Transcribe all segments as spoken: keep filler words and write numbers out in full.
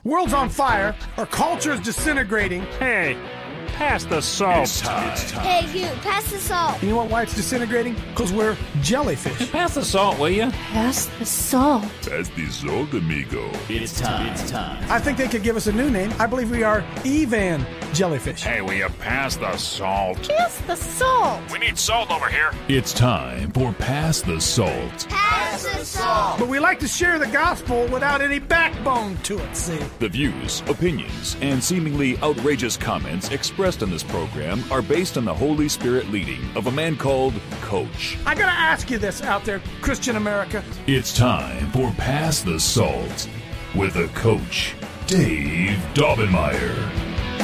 World's on fire. Our culture is disintegrating. Hey, pass the salt. It's time. It's time. Hey, you, pass the salt. You know what, why it's disintegrating? Because we're jellyfish. Pass the salt, will you? Pass the salt. Pass the salt, amigo. It's time. It's time. I think they could give us a new name. I believe we are Evan Jellyfish. Hey, will you pass the salt? Pass the salt. We need salt over here. It's time for Pass the Salt. Pass the salt. But we like to share the gospel without any backbone to it, see? The views, opinions, and seemingly outrageous comments expressed in this program are based on the Holy Spirit leading of a man called Coach. I gotta ask you this out there, Christian America. It's time for Pass the Salt with a Coach, Dave Daubenmire.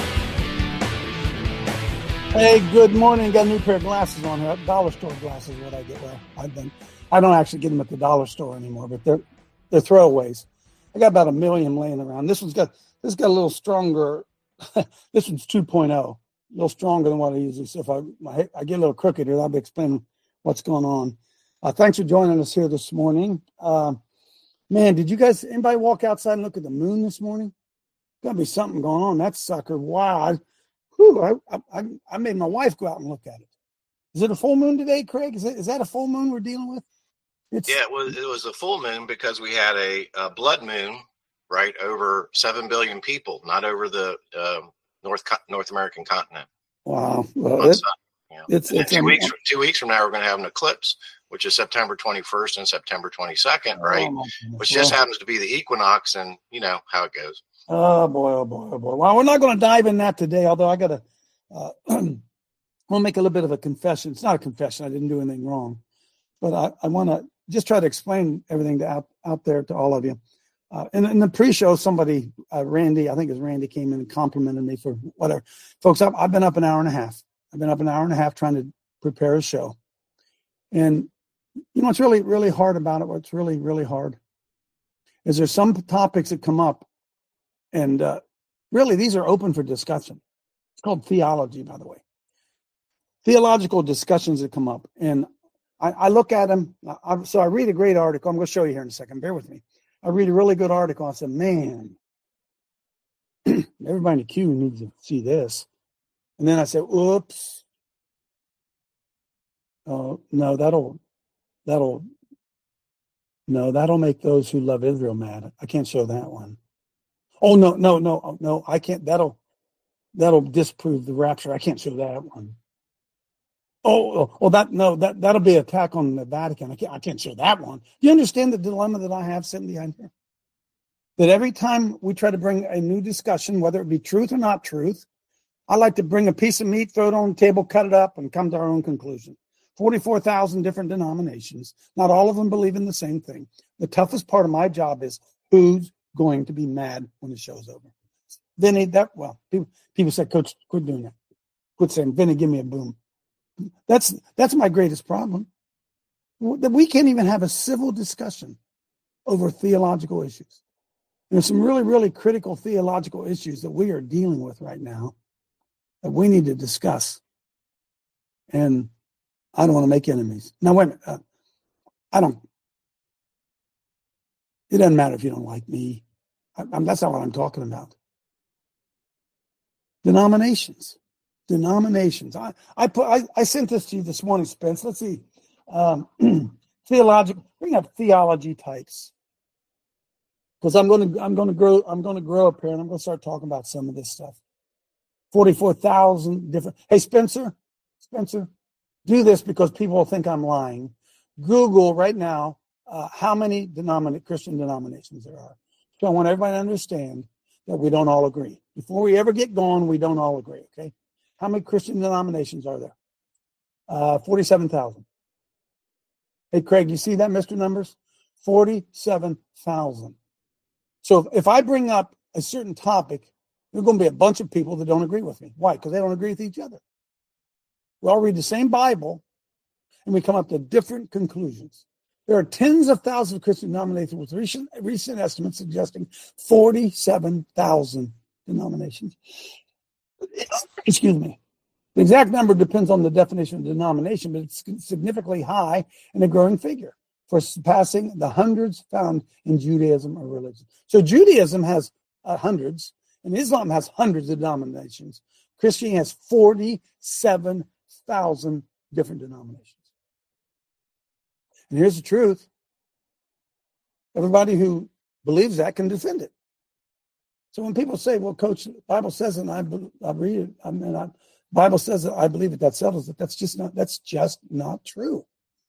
Hey, good morning. Got a new pair of glasses on here. Dollar store glasses is what I get. Well, I've been, I don't actually get them at the dollar store anymore, but they're they're throwaways. I got about a million laying around. This one's got this got a little stronger. This one's two point oh, a little stronger than what I usually. So if I my, I get a little crooked here, I'll be explaining what's going on. Uh, thanks for joining us here this morning. Uh, man, did you guys anybody walk outside and look at the moon this morning? Got to be something going on. That sucker! Wow. I, Whew, I, I I made my wife go out and look at it. Is it a full moon today, Craig? Is it is that a full moon we're dealing with? It's, yeah, it was it was a full moon because we had a, a blood moon right over seven billion people, not over the uh, North North American continent. Wow, well, it, yeah. it's, it's two um, weeks two weeks from now we're going to have an eclipse, which is September twenty-first and September twenty-second, right? Oh, which just happens to be the equinox, and you know how it goes. Oh boy, oh boy, oh boy. Well, we're not going to dive in that today, although I got to, uh, I'll make a little bit of a confession. It's not a confession. I didn't do anything wrong, but I, I want to just try to explain everything to out, out there to all of you. Uh, in, in the pre-show, somebody, uh, Randy, I think it was Randy, came in and complimented me for whatever. Folks, I've, I've been up an hour and a half. I've been up an hour and a half trying to prepare a show. And, you know, what's really, really hard about it, what's really, really hard is there's some topics that come up. And uh, really, these are open for discussion. It's called theology, by the way. Theological discussions that come up. And I, I look at them. I, so I read a great article. I'm going to show you here in a second. Bear with me. I read a really good article. I said, man, everybody in the queue needs to see this. And then I said, oops. Oh, no, that'll, that'll, no, that'll make those who love Israel mad. I can't show that one. Oh, no, no, no, no, I can't. That'll that'll disprove the rapture. I can't show that one. Oh, oh, oh that no, that, that'll be an attack on the Vatican. I can't, I can't show that one. You understand the dilemma that I have sitting behind here? That every time we try to bring a new discussion, whether it be truth or not truth, I like to bring a piece of meat, throw it on the table, cut it up, and come to our own conclusion. forty-four thousand different denominations. Not all of them believe in the same thing. The toughest part of my job is who's going to be mad when the show's over. Vinny, that, well, people, people say, Coach, quit doing that. Quit saying, Vinny, give me a boom. That's, that's my greatest problem. That we can't even have a civil discussion over theological issues. There's some really, really critical theological issues that we are dealing with right now that we need to discuss. And I don't want to make enemies. Now, wait a minute. Uh, I don't, It doesn't matter if you don't like me. I, I'm, that's not what I'm talking about. Denominations. Denominations. I, I put I, I sent this to you this morning, Spence. Let's see. Um, theological. Bring up theology types. Because I'm going to I'm going to grow I'm going to grow up here and I'm going to start talking about some of this stuff. Forty-four thousand different. Hey, Spencer, Spencer, do this because people will think I'm lying. Google right now. Uh, how many denomin- Christian denominations there are. So I want everybody to understand that we don't all agree. Before we ever get going, we don't all agree, okay? How many Christian denominations are there? Uh, forty-seven thousand. Hey, Craig, you see that, Mister Numbers? forty-seven thousand. So if I bring up a certain topic, there's going to be a bunch of people that don't agree with me. Why? Because they don't agree with each other. We all read the same Bible, and we come up to different conclusions. There are tens of thousands of Christian denominations with recent, recent estimates suggesting forty-seven thousand denominations. Excuse me. The exact number depends on the definition of denomination, but it's significantly high and a growing figure for surpassing the hundreds found in Judaism or religion. So Judaism has uh, hundreds, and Islam has hundreds of denominations. Christianity has forty-seven thousand different denominations. And here's the truth. Everybody who believes that can defend it. So when people say, well, Coach, the Bible says it, and I, I read it, I mean, I, Bible says it, I believe it, that settles it. That's just not, that's just not true.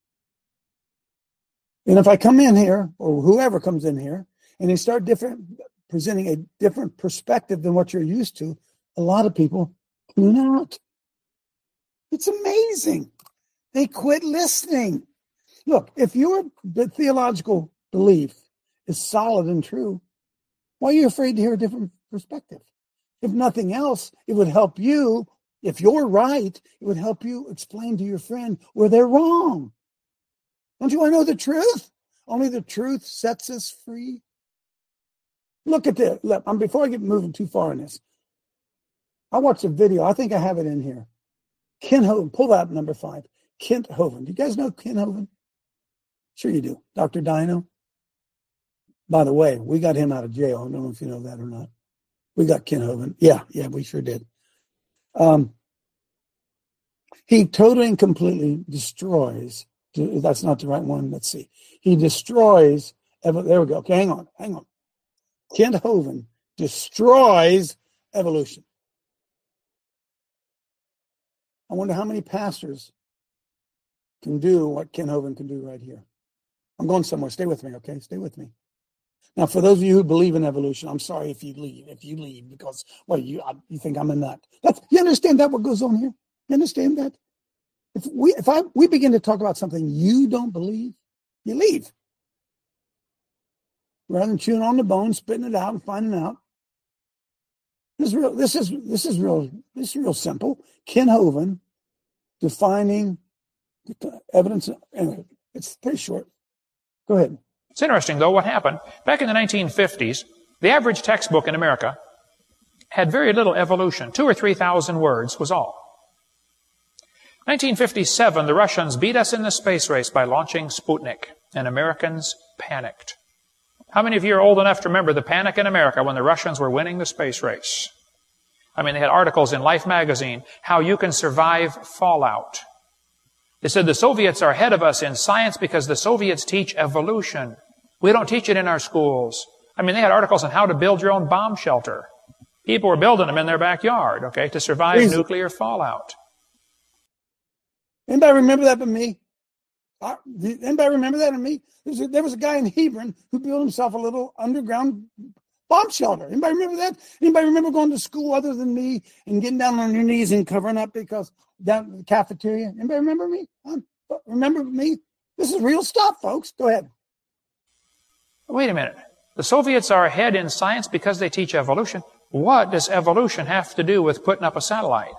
And if I come in here, or whoever comes in here, and they start different, presenting a different perspective than what you're used to, a lot of people tune out. It's amazing. They quit listening. Look, if your theological belief is solid and true, why are you afraid to hear a different perspective? If nothing else, it would help you. If you're right, it would help you explain to your friend where they're wrong. Don't you want to know the truth? Only the truth sets us free. Look at this. Look, um, before I get moving too far in this, I watched a video. I think I have it in here. Kent Hovind, pull that number five. Kent Hovind. Do you guys know Kent Hovind? Sure you do. Doctor Dino. By the way, we got him out of jail. I don't know if you know that or not. We got Kent Hovind. Yeah, yeah, we sure did. Um, he totally and completely destroys. That's not the right one. Let's see. He destroys. There we go. Okay, hang on. Hang on. Kent Hovind destroys evolution. I wonder how many pastors can do what Kent Hovind can do right here. I'm going somewhere. Stay with me, okay? Stay with me. Now, for those of you who believe in evolution, I'm sorry if you leave. If you leave because, well, you you think I'm a nut. That's, you understand that what goes on here? You understand that? If we if I we begin to talk about something you don't believe, you leave. Rather than chewing on the bone, spitting it out, and finding out. This is real. This is this is real. This is real simple. Kent Hovind defining evidence. Anyway, it's pretty short. Go ahead. It's interesting, though, what happened. Back in the nineteen fifties, the average textbook in America had very little evolution. Two or three thousand words was all. nineteen fifty-seven, the Russians beat us in the space race by launching Sputnik, and Americans panicked. How many of you are old enough to remember the panic in America when the Russians were winning the space race? I mean, they had articles in Life magazine, how you can survive fallout. They said the Soviets are ahead of us in science because the Soviets teach evolution. We don't teach it in our schools. I mean, they had articles on how to build your own bomb shelter. People were building them in their backyard, okay, to survive Please. nuclear fallout. Anybody remember that but me? Uh, anybody remember that in me? There was, a, there was a guy in Hebron who built himself a little underground bomb shelter. Anybody remember that? Anybody remember going to school other than me and getting down on your knees and covering up because down at the cafeteria? Anybody remember me? Huh? Remember me? This is real stuff, folks. Go ahead. Wait a minute. The Soviets are ahead in science because they teach evolution. What does evolution have to do with putting up a satellite?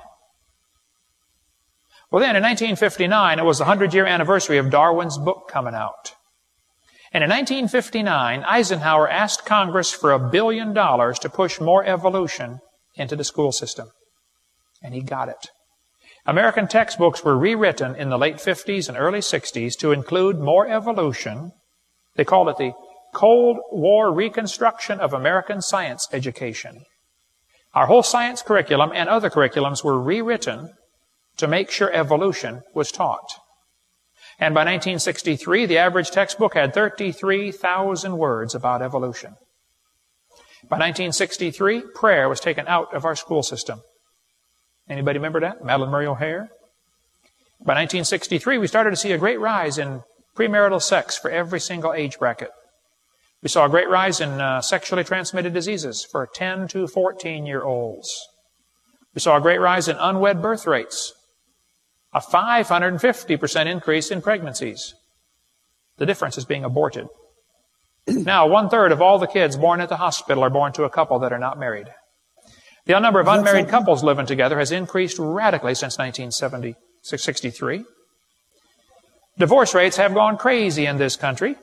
Well, then, in nineteen fifty-nine, it was the hundred-year anniversary of Darwin's book coming out. And in nineteen fifty-nine, Eisenhower asked Congress for a billion dollars to push more evolution into the school system. And he got it. American textbooks were rewritten in the late fifties and early sixties to include more evolution. They called it the Cold War Reconstruction of American Science Education. Our whole science curriculum and other curriculums were rewritten to make sure evolution was taught. And by nineteen sixty-three, the average textbook had thirty-three thousand words about evolution. By nineteen sixty-three, prayer was taken out of our school system. Anybody remember that? Madalyn Murray O'Hair? By nineteen sixty-three, we started to see a great rise in premarital sex for every single age bracket. We saw a great rise in uh, sexually transmitted diseases for ten to fourteen-year-olds. We saw a great rise in unwed birth rates. A five hundred fifty percent increase in pregnancies. The difference is being aborted. Now, one-third of all the kids born at the hospital are born to a couple that are not married. The number of unmarried couples living together has increased radically since nineteen sixty-three. Divorce rates have gone crazy in this country.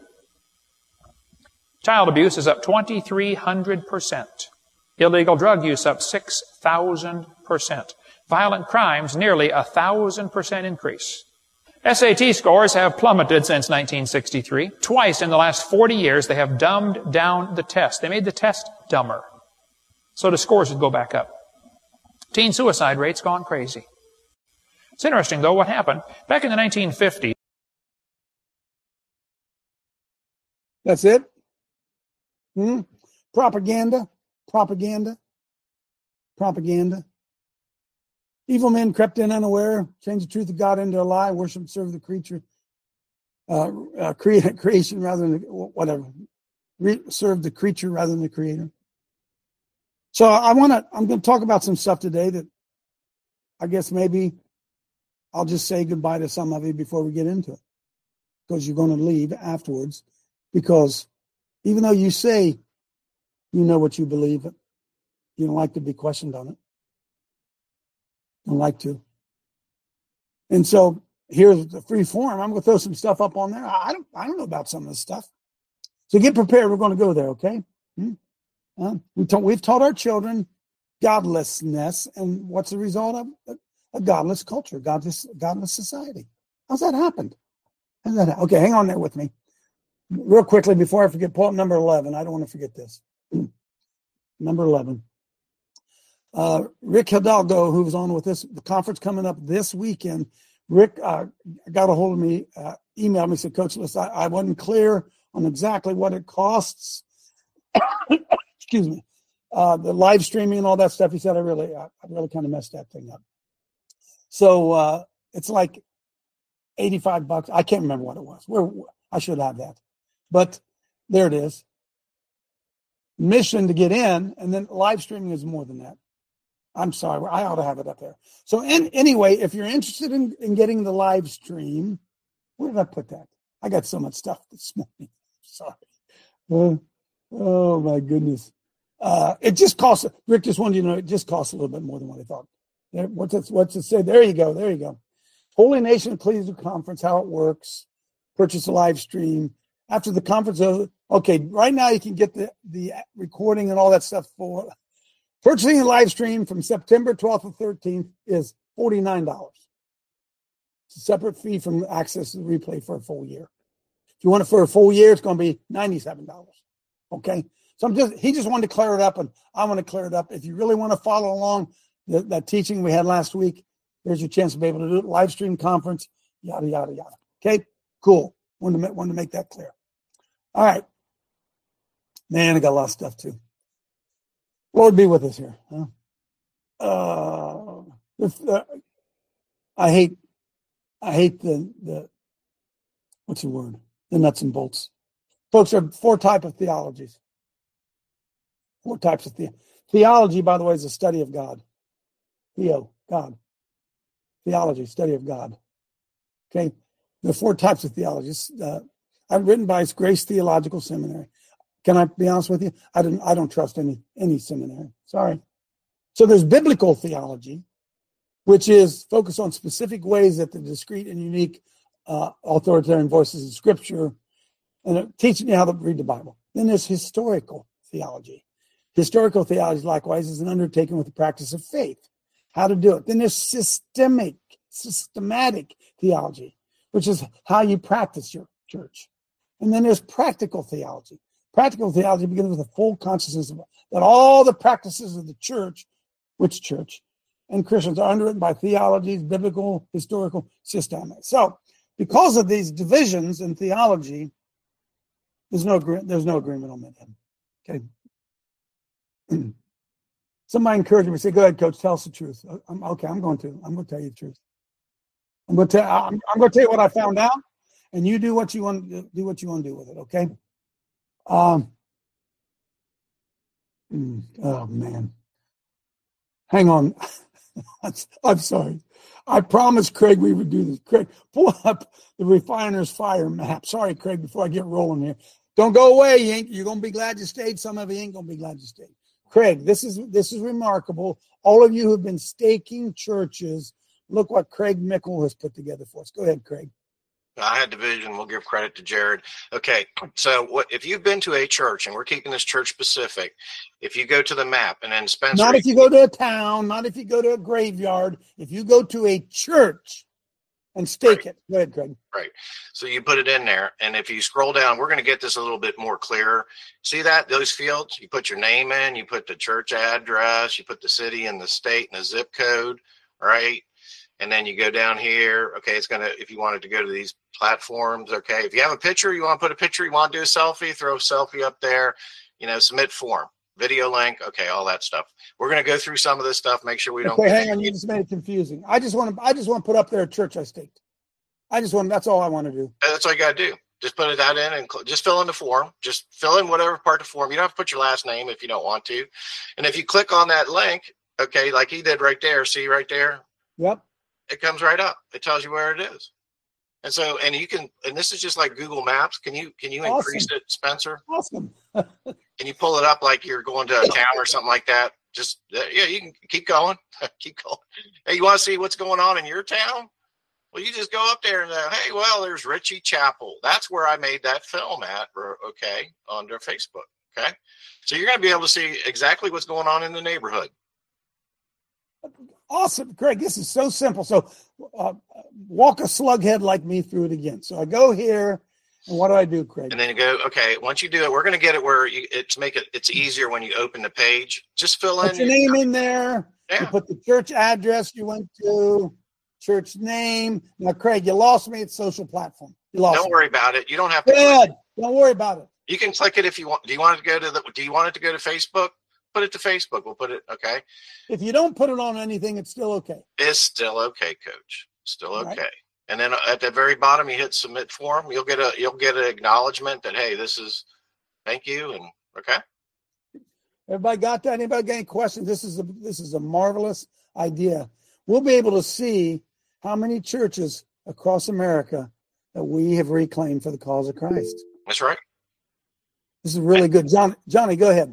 Child abuse is up twenty-three hundred percent. Illegal drug use up six thousand percent. Violent crimes nearly a one thousand percent increase. S A T scores have plummeted since nineteen sixty-three. Twice in the last forty years, they have dumbed down the test. They made the test dumber. So the scores would go back up. Teen suicide rate's gone crazy. It's interesting, though, what happened. Back in the nineteen fifties, That's it? Hmm? Propaganda, propaganda, propaganda. Evil men crept in unaware, changed the truth of God into a lie, worship and serve the creature, uh, uh, crea- creation rather than the, whatever. Re- serve the creature rather than the creator. So I want to. I'm going to talk about some stuff today that I guess maybe I'll just say goodbye to some of you before we get into it, because you're going to leave afterwards. Because even though you say you know what you believe, you don't like to be questioned on it. Don't like to. And so here's the free form. I'm going to throw some stuff up on there. I don't. I don't know about some of this stuff. So get prepared. We're going to go there. Okay. Hmm? Uh, we ta- we've taught our children godlessness, and what's the result of a, a godless culture, godless, godless society? How's that happened? How's that ha- okay, hang on there with me. Real quickly, before I forget, pull up number eleven. I don't want to forget this. Number eleven. Uh, Rick Hidalgo, who was on with this, the conference coming up this weekend, Rick uh, got a hold of me, uh, emailed me, said, Coach, listen, I, I wasn't clear on exactly what it costs. Excuse me. Uh, the live streaming and all that stuff. He said, I really, I, I really kind of messed that thing up. So uh, it's like eighty-five bucks. I can't remember what it was. Where I should have that. But there it is. Mission to get in, and then live streaming is more than that. I'm sorry. I ought to have it up there. So in, anyway, if you're interested in, in getting the live stream, where did I put that? I got so much stuff this morning. Sorry. Oh, oh my goodness. Uh, it just costs, Rick just wanted you to know, it just costs a little bit more than what I thought. There, what's it, what's it say? There you go. There you go. Holy Nation Ecclesial Conference, how it works. Purchase a live stream. After the conference, okay, right now you can get the, the recording and all that stuff for purchasing a live stream from September twelfth to thirteenth is forty-nine dollars. It's a separate fee from access to the replay for a full year. If you want it for a full year, it's going to be ninety-seven dollars. Okay? So I'm just, he just wanted to clear it up, and I want to clear it up. If you really want to follow along the, that teaching we had last week, there's your chance to be able to do it. Live stream conference, yada, yada, yada. Okay? Cool. Wanted to, wanted to make that clear. All right. Man, I got a lot of stuff too. Lord be with us here. Huh? Uh, if, uh, I hate, I hate the, the, what's the word? The nuts and bolts. Folks, there are four types of theologies. Four types of the- theology, by the way, is a study of God. Theo, God. Theology, study of God. Okay. There are four types of theologies. Uh, I'm written by Grace Theological Seminary. Can I be honest with you? I don't. I don't trust any any seminary. Sorry. So there's biblical theology, which is focused on specific ways that the discrete and unique uh, authoritarian voices in Scripture, and teaching you how to read the Bible. Then there's historical theology. Historical theology, likewise, is an undertaking with the practice of faith. How to do it. Then there's systemic, systematic theology, which is how you practice your church. And then there's practical theology. Practical theology begins with a full consciousness of, that all the practices of the church, which church, and Christians are underwritten by theologies, biblical, historical, systemic. So, because of these divisions in theology, there's no there's no agreement on that. Okay. Somebody encouraged me to say, "Go ahead, Coach, tell us the truth." I'm, okay, I'm going to. I'm going to tell you the truth. I'm going to tell. I'm, I'm going to tell you what I found out. And you do what you want to do what you want to do with it, okay? Um, oh man. Hang on. I'm sorry. I promised Craig we would do this. Craig, pull up the Refiner's Fire map. Sorry, Craig, before I get rolling here. Don't go away. You ain't, you're gonna be glad you stayed. Some of you ain't gonna be glad you stayed. Craig, this is this is remarkable. All of you who have been staking churches, look what Craig Mickle has put together for us. Go ahead, Craig. I had division. We'll give credit to Jared. Okay, so what if you've been to a church, and we're keeping this church specific, if you go to the map and then Spencer... Not if you go to a town, not if you go to a graveyard. If you go to a church And stake Right. it. Go ahead, Greg. Right. So you put it in there. And if you scroll down, we're going to get this a little bit more clear. See that? Those fields, you put your name in, you put the church address, you put the city and the state and the zip code, right? And then you go down here. Okay, it's going to, if you wanted to go to these platforms, okay. If you have a picture, you want to put a picture, you want to do a selfie, throw a selfie up there, you know, submit form, video link, okay, all that stuff. We're going to go through some of this stuff, make sure we don't. Okay, hang on, you just made it confusing. I just want to, I just want to put up there a church I staked. I just want, that's all I want to do. That's all you got to do. Just put that in and cl- just fill in the form. Just fill in whatever part of the form. You don't have to put your last name if you don't want to. And if you click on that link, okay, like he did right there, see right there, Yep. it comes right up. It tells you where it is. And so, and you can, and this is just like Google Maps. Can you, can you increase Awesome. it, Spencer? Awesome. Can you pull it up like you're going to a town or something like that? Just, uh, yeah, you can keep going. Keep going. Hey, you want to see what's going on in your town? Well, you just go up there and, uh, hey, well, there's Ritchie Chapel. That's where I made that film at, or, okay, under Facebook. Okay. So you're going to be able to see exactly what's going on in the neighborhood. Awesome. Greg, this is so simple. So uh, walk a slughead like me through it again. So I go here, and what do I do, Craig? And then you go, okay, once you do it, we're going to get it where you, it's make it, it's easier when you open the page. Just fill in Put your name in there. Yeah. You put the church address you went to, church name. Now, Craig, you lost me at social platform. You lost Don't me. worry about it. You don't have to. Good. Don't worry about it. You can click it if you want. Do you want it to go to the, do you want it to go to Facebook? Put it to Facebook. We'll put it, okay. If you don't put it on anything, it's still okay. It's still okay, Coach. Still All okay. right. And then at the very bottom, you hit submit form. You'll get a you'll get an acknowledgement that, hey, this is, thank you, and okay. Everybody got that? Anybody got any questions? This is a this is a marvelous idea. We'll be able to see how many churches across America that we have reclaimed for the cause of Christ. That's right. This is really good. John, Johnny, go ahead.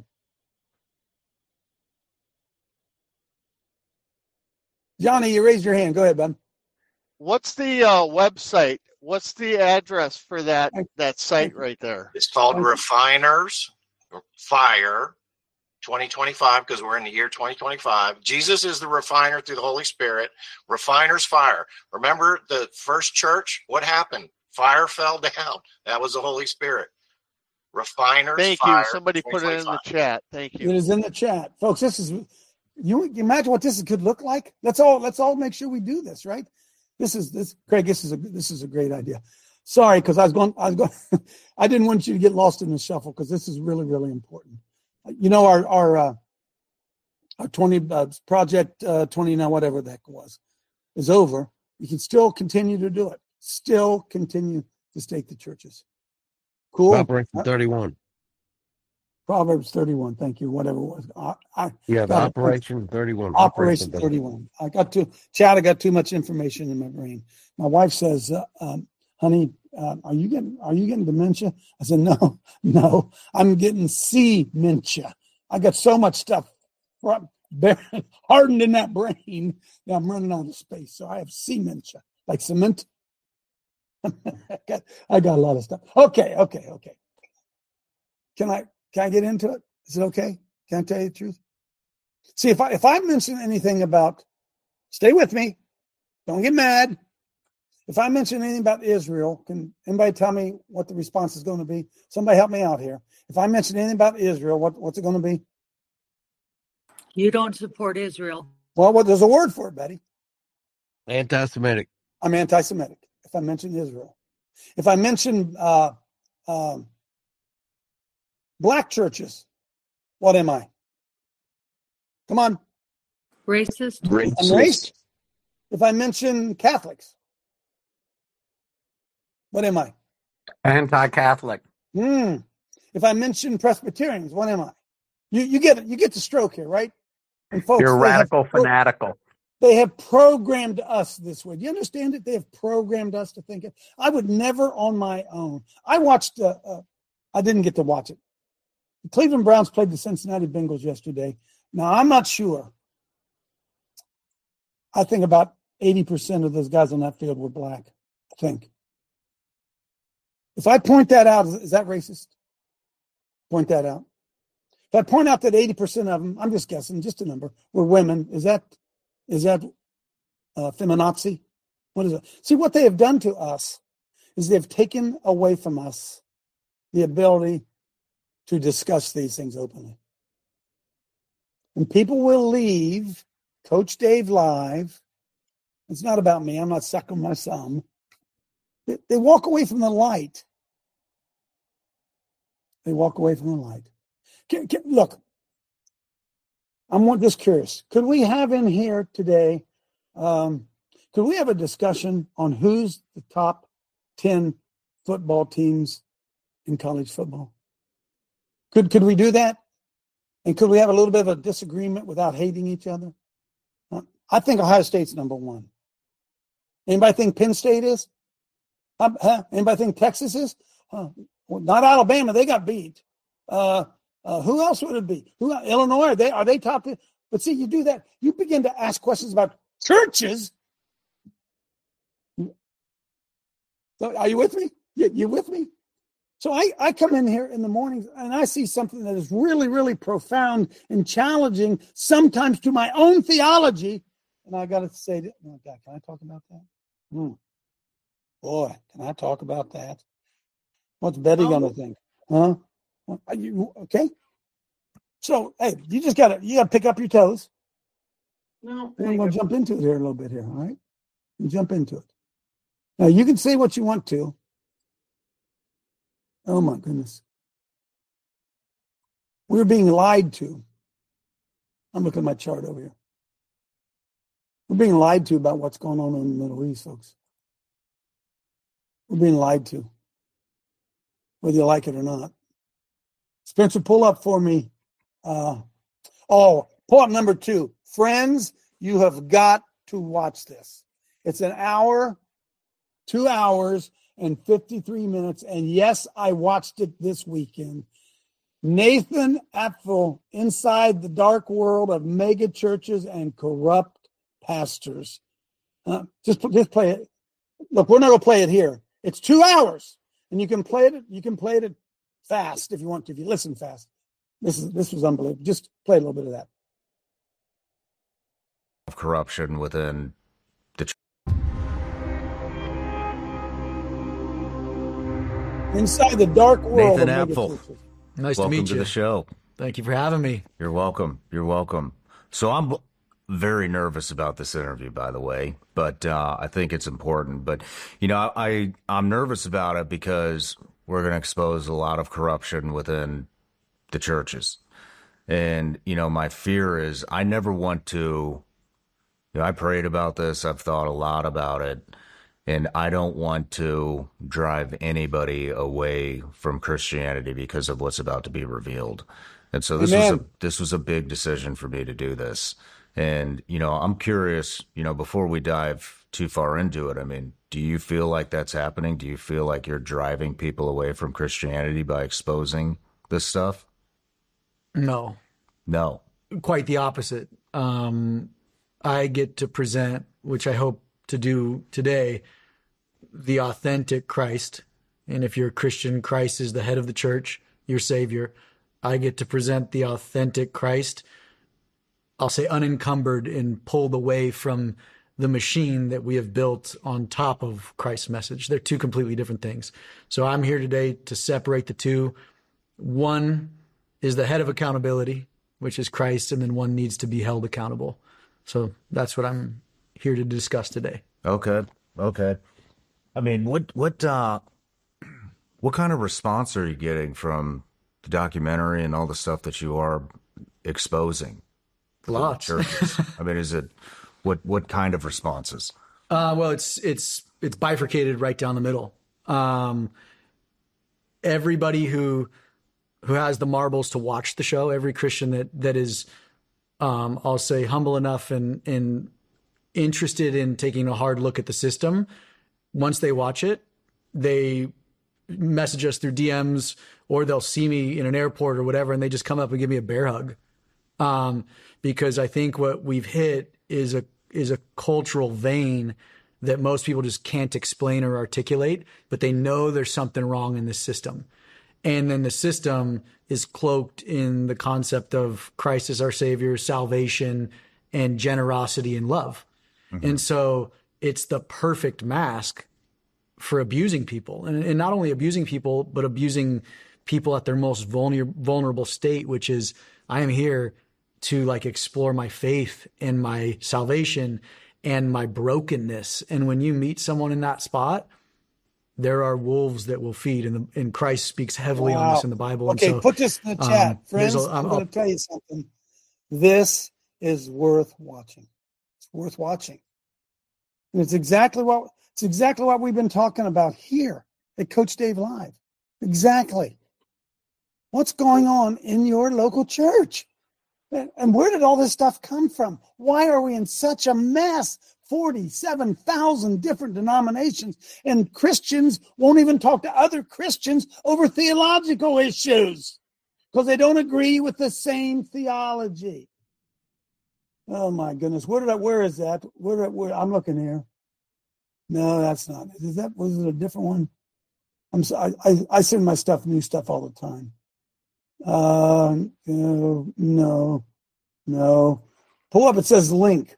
Johnny, you raised your hand. Go ahead, bud. What's the uh, website? What's the address for that that site right there? It's called Okay. Refiners Fire twenty twenty-five, because we're in the year twenty twenty-five. Jesus is the refiner through the Holy Spirit. Refiners Fire. Remember the first church? What happened? Fire fell down. That was the Holy Spirit. Refiners Thank Fire. you. Somebody put it in the chat. Thank It you. is in the chat, folks. This is you. You imagine what this could look like. Let's all let's all make sure we do this, right? This is this, Craig. This is a this is a great idea. Sorry, because I was going. I was going. I didn't want you to get lost in the shuffle because this is really really important. You know, our our uh, our twenty uh, project uh, twenty now whatever the heck it was is over. You can still continue to do it. Still continue to stake the churches. Cool. Operation thirty-one. Proverbs thirty-one. Thank you. Whatever it was. I, I, Yeah, the got it. Operation thirty-one. Operation thirty-one. I got too, Chad, I got too much information in my brain. My wife says, uh, um, honey, uh, are you getting, are you getting dementia? I said, no, no, I'm getting C-mentia. I got so much stuff hardened in that brain that I'm running out of space. So I have C-mentia, like cement. I got, I got a lot of stuff. Okay. Okay. Okay. Can I, can I get into it? Is it okay? Can I tell you the truth? See, if I if I mention anything about, stay with me, don't get mad. If I mention anything about Israel, can anybody tell me what the response is going to be? Somebody help me out here. If I mention anything about Israel, what, what's it going to be? You don't support Israel. Well, what, there's a word for it, Betty. Anti-Semitic. I'm anti-Semitic. If I mention Israel, if I mention uh, um, black churches, what am I? Come on. Racist. Racist. I'm racist. If I mention Catholics, what am I? Anti-Catholic. Hmm. If I mention Presbyterians, what am I? You you get it. You get the stroke here, right? And folks, You're they have radical pro- fanatical. They have programmed us this way. Do you understand it? They have programmed us to think it. I would never on my own. I watched. Uh, uh, I didn't get to watch it. The Cleveland Browns played the Cincinnati Bengals yesterday. Now, I'm not sure. I think about eighty percent of those guys on that field were black, I think. If I point that out, is that racist? Point that out. If I point out that eighty percent of them, I'm just guessing, just a number, were women, is that is that uh, feminazi? What is it? See, what they have done to us is they've taken away from us the ability to discuss these things openly. And people will leave Coach Dave Live. It's not about me. I'm not sucking my thumb. They, they walk away from the light. They walk away from the light. Can, can, look, I'm just curious. Could we have in here today, um, could we have a discussion on who's the top ten football teams in college football? Could could we do that? And could we have a little bit of a disagreement without hating each other? Uh, I think Ohio State's number one. Anybody think Penn State is? Uh, huh? Anybody think Texas is? Uh, well, not Alabama. They got beat. Uh, uh, who else would it be? Who? Illinois? Are they are they top? But see, you do that, you begin to ask questions about churches. So are you with me? You, you with me? So I, I come in here in the mornings and I see something that is really, really profound and challenging, sometimes to my own theology. And I got to say, oh God, can I talk about that? Hmm. Boy, can I talk about that? What's Betty oh. going to think? Huh? Are you okay? So, hey, you just got to you got to pick up your toes. No, I'm going to jump into it here a little bit here, all right? You jump into it. Now, you can say what you want to. Oh, my goodness. We're being lied to. I'm looking at my chart over here. We're being lied to about what's going on in the Middle East, folks. We're being lied to, whether you like it or not. Spencer, pull up for me. Uh, oh, pull up number two. Friends, you have got to watch this. It's an hour, two hours, and fifty-three minutes. And yes, I watched it this weekend. Nathan Apfel, Inside the Dark World of Mega Churches and Corrupt Pastors. Uh, just, just play it. Look, we're not going to play it here. It's two hours, and you can play it. You can play it fast if you want to. If you listen fast, this is this was unbelievable. Just play a little bit of that. Of corruption within the church. Inside the dark world. Nathan of Apfel. Nice welcome to meet to you. the show. Thank you for having me. You're welcome. You're welcome. So I'm very nervous about this interview, by the way, but uh, I think it's important. But, you know, I, I'm nervous about it because we're going to expose a lot of corruption within the churches. And, you know, my fear is I never want to, you know, I prayed about this. I've thought a lot about it. And I don't want to drive anybody away from Christianity because of what's about to be revealed. And so this Amen. was a, this was a big decision for me to do this. And, you know, I'm curious, you know, before we dive too far into it, I mean, do you feel like that's happening? Do you feel like you're driving people away from Christianity by exposing this stuff? No. No. Quite the opposite. Um, I get to present, which I hope to do today, the authentic Christ. And if you're a Christian, Christ is the head of the church, your Savior. I get to present the authentic Christ, I'll say unencumbered and pulled away from the machine that we have built on top of Christ's message. They're two completely different things. So I'm here today to separate the two. One is the head of accountability, which is Christ, and then one needs to be held accountable. So that's what I'm here to discuss today. Okay. Okay. I mean, what, what, uh, what kind of response are you getting from the documentary and all the stuff that you are exposing? Lots. Churches? I mean, is it, what, what kind of responses? Uh, well, it's, it's, it's bifurcated right down the middle. Um, everybody who, who has the marbles to watch the show, every Christian that, that is, um, I'll say humble enough and, and interested in taking a hard look at the system. Once they watch it, they message us through D Ms or they'll see me in an airport or whatever, and they just come up and give me a bear hug. Um, because I think what we've hit is a, is a cultural vein that most people just can't explain or articulate, but they know there's something wrong in this system. And then the system is cloaked in the concept of Christ as our Savior, salvation, and generosity and love. Mm-hmm. And so it's the perfect mask for abusing people, and, and not only abusing people, but abusing people at their most vulner- vulnerable state, which is, I am here to like explore my faith and my salvation and my brokenness. And when you meet someone in that spot, there are wolves that will feed, and, the, and Christ speaks heavily Wow. on this in the Bible. Okay, and so, put this in the chat, um, friends. there's a- I'm I'm- going to tell you something. This is worth watching. It's worth watching. And it's exactly what it's exactly what we've been talking about here at Coach Dave Live. Exactly. What's going on in your local church? And, and where did all this stuff come from? Why are we in such a mess? forty-seven thousand different denominations, and Christians won't even talk to other Christians over theological issues because they don't agree with the same theology. Oh my goodness, where did I? Where is that? Where, did I, where I'm looking here. No, that's not it. Is that? Was it a different one? I'm so, I, I I send my stuff, new stuff all the time. Uh, no, no, no. Pull up. It says link.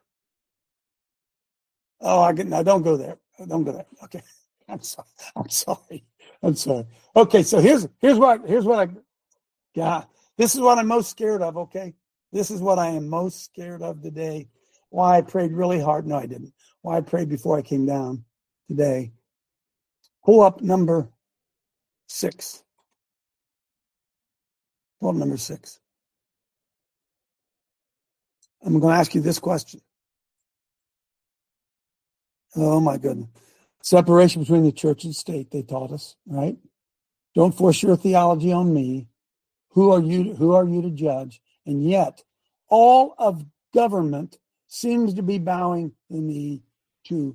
Oh, I get. No, don't go there. Don't go there. Okay, I'm sorry. I'm sorry. I'm sorry. Okay, so here's here's what here's what I got. This is what I'm most scared of. Okay, this is what I am most scared of today. Why I prayed really hard. No, I didn't. Why I prayed before I came down today. Pull up number six. Pull up number six. I'm going to ask you this question. Oh my goodness. Separation between the church and state, they taught us, right? Don't force your theology on me. Who are you, who are you to judge? And yet, all of government seems to be bowing the knee to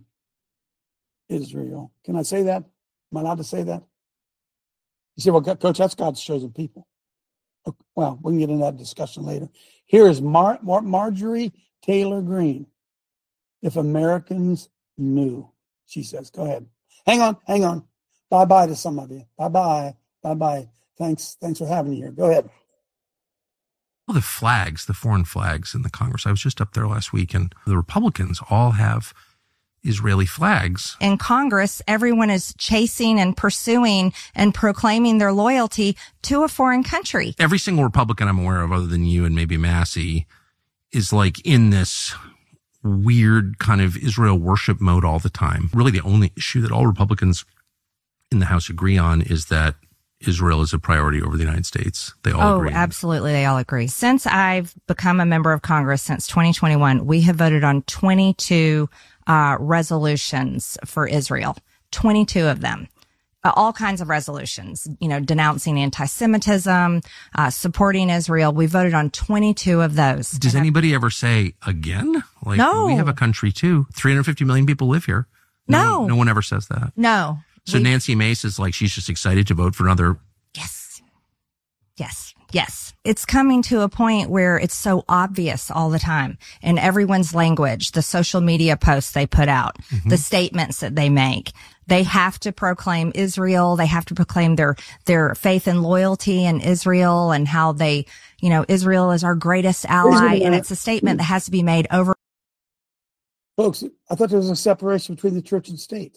Israel. Can I say that? Am I allowed to say that? You say, well, Coach, that's God's chosen people. Okay, well, we can get into that discussion later. Here is Mar- Mar- Marjorie Taylor Greene. If Americans knew, she says. Go ahead. Hang on, hang on. Bye-bye to some of you. Bye-bye. Bye-bye. Thanks, thanks for having me here. Go ahead. Well, the flags, the foreign flags in the Congress. I was just up there last week, and the Republicans all have Israeli flags. In Congress, everyone is chasing and pursuing and proclaiming their loyalty to a foreign country. Every single Republican I'm aware of, other than you and maybe Massey, is like in this weird kind of Israel worship mode all the time. Really, the only issue that all Republicans in the House agree on is that Israel is a priority over the United States. They all oh, agree. Oh, absolutely. They all agree. Since I've become a member of Congress since twenty twenty-one, we have voted on twenty-two uh, resolutions for Israel, twenty-two of them. Uh, all kinds of resolutions, you know, denouncing anti-Semitism, uh, supporting Israel. We voted on twenty-two of those. Does anybody ever say again? Like, no. We have a country too. three hundred fifty million people live here. No. No. one, no one ever says that. No. So we, Nancy Mace is like, she's just excited to vote for another. Yes. Yes. Yes. It's coming to a point where it's so obvious all the time in everyone's language, the social media posts they put out, mm-hmm. the statements that they make. They have to proclaim Israel. They have to proclaim their, their faith and loyalty in Israel and how they, you know, Israel is our greatest ally. And it's a statement that has to be made over. Folks, I thought there was a separation between the church and state.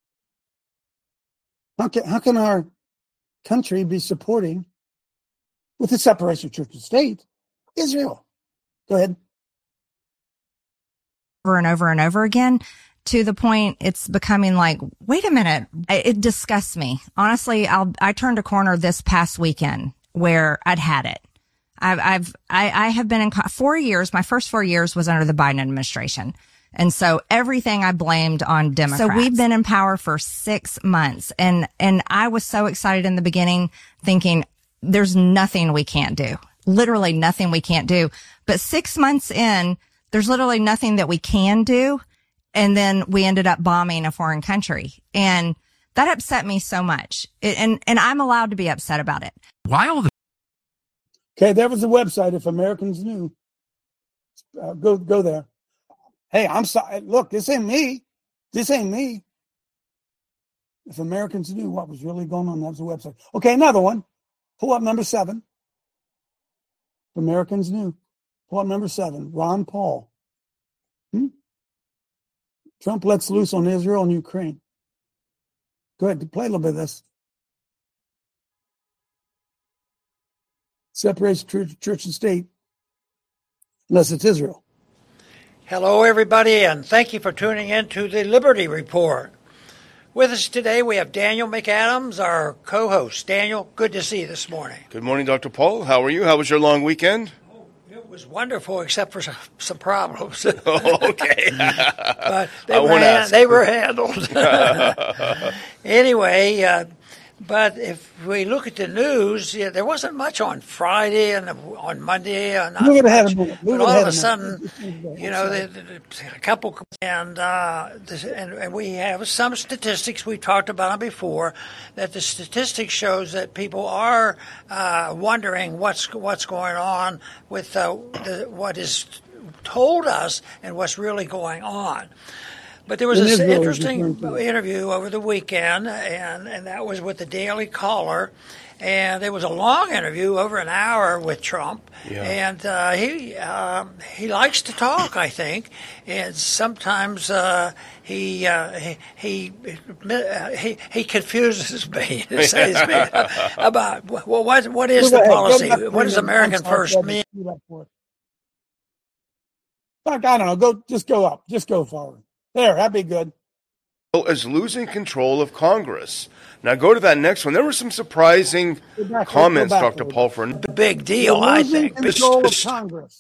How can, how can our country be supporting, with the separation of church and state, Israel? Go ahead. Over and over and over again, to the point it's becoming like, wait a minute, it disgusts me. Honestly, I'll, I turned a corner this past weekend where I'd had it. I've, I've, I, I have been in four years. My first four years was under the Biden administration. And so everything I blamed on Democrats. So we've been in power for six months. And, and I was so excited in the beginning thinking there's nothing we can't do. Literally nothing we can't do. But six months in, there's literally nothing that we can do. And then we ended up bombing a foreign country. And that upset me so much. It, and, and I'm allowed to be upset about it. Why all the... Okay, there was a website. If Americans knew, uh, go, go there. Hey, I'm sorry. Look, this ain't me. This ain't me. If Americans knew what was really going on, that was a website. Okay, another one. Pull up number seven. If Americans knew. Pull up number seven. Ron Paul. Hmm? Trump lets loose on Israel and Ukraine. Go ahead, play a little bit of this. Separates church, church and state, unless it's Israel. Hello, everybody, and thank you for tuning in to the Liberty Report. With us today, we have Daniel McAdams, our co-host. Daniel, good to see you this morning. Good morning, Doctor Paul. How are you? How was your long weekend? It was wonderful, except for some, some problems. Oh, okay. But they, I were, won't han- ask. they were handled. Anyway, uh, but if we look at the news, yeah, there wasn't much on Friday and on Monday. Uh, not Move it ahead much, a minute. Move but it all ahead of a a sudden, minute. you know, the, the, the, a couple, and, uh, this, and and we have some statistics we talked about before. That the statistics shows that people are uh, wondering what's what's going on with uh, the, what is told us and what's really going on. But there was In this Israel, interesting you're referring to. interview over the weekend, and, and that was with the Daily Caller. And there was a long interview, over an hour, with Trump. Yeah. And uh, he um, he likes to talk, I think. And sometimes uh, he, uh, he he uh, he he confuses me, says me about well, what what is Go the ahead. policy? Go back What does to American I'm sorry, first go ahead. mean? Do that for us. Fuck, I don't know. Go, just go up. Just go forward. There, that'd be good. Is losing control of Congress. Now go to that next one. There were some surprising Go back, comments, go back Doctor a little Paul, for Big deal, You're I losing think. control of Congress.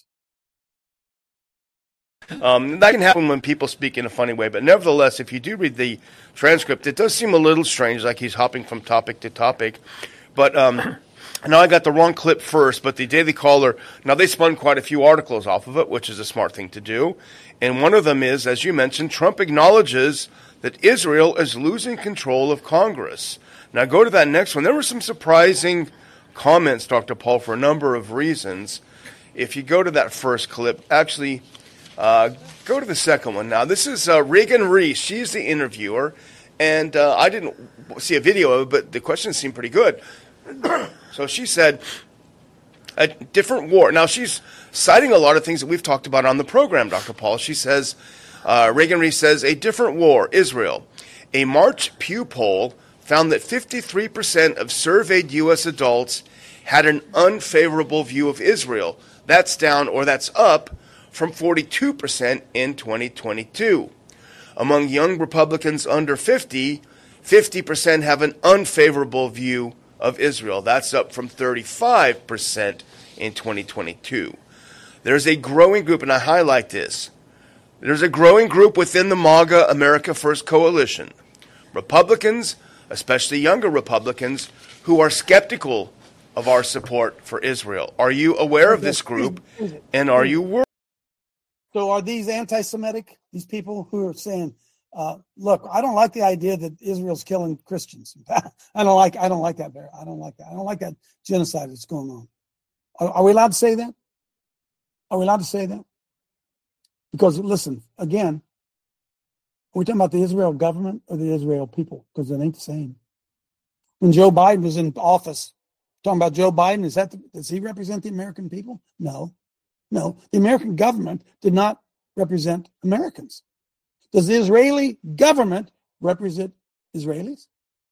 Um, that can happen when people speak in a funny way, but nevertheless, if you do read the transcript, it does seem a little strange, like he's hopping from topic to topic. But um, now I got the wrong clip first, but the Daily Caller, now they spun quite a few articles off of it, which is a smart thing to do. And one of them is, as you mentioned, Trump acknowledges that Israel is losing control of Congress. Now go to that next one. There were some surprising comments, Doctor Paul, for a number of reasons. If you go to that first clip, actually, uh, go to the second one now. This is uh, Reagan Reese. She's the interviewer, and uh, I didn't see a video of it, but the questions seemed pretty good. So she said, a different war. Now she's citing a lot of things that we've talked about on the program, Doctor Paul. She says, uh, Reagan Reese says, a different war, Israel. A March Pew poll found that fifty-three percent of surveyed U S adults had an unfavorable view of Israel. That's down, or that's up, from forty-two percent in twenty twenty-two. Among young Republicans under fifty, fifty percent have an unfavorable view of Israel. That's up from thirty-five percent in twenty twenty-two. There's a growing group, and I highlight this. There's a growing group within the MAGA America First coalition. Republicans, especially younger Republicans, who are skeptical of our support for Israel. Are you aware of this group, and are you worried? So are these anti-Semitic, these people who are saying, uh, look, I don't like the idea that Israel's killing Christians. I don't like I don't like that. I don't like that. I don't like that genocide that's going on. Are, are we allowed to say that? Are we allowed to say that? Because, listen, again, are we talking about the Israel government or the Israel people? Because it ain't the same. When Joe Biden was in office, talking about Joe Biden, is that the, does he represent the American people? No. No. The American government did not represent Americans. Does the Israeli government represent Israelis?